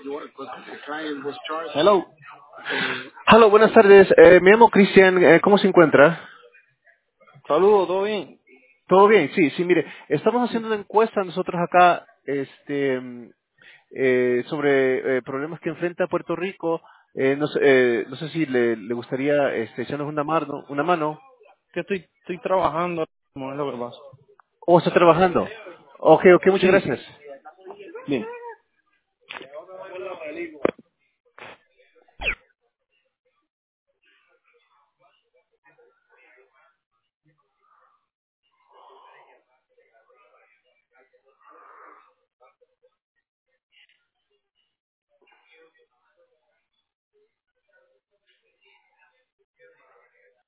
Hello. Hola, buenas tardes. Me llamo Cristian. ¿Cómo se encuentra? Saludos, ¿todo bien? ¿Todo bien? Sí, sí, mire, estamos haciendo una encuesta nosotros acá, sobre problemas que enfrenta Puerto Rico. No sé si le gustaría echarnos una mano. Que estoy trabajando, no es lo que pasa. ¿O está trabajando? Ok, ok, muchas Sí, gracias. bien.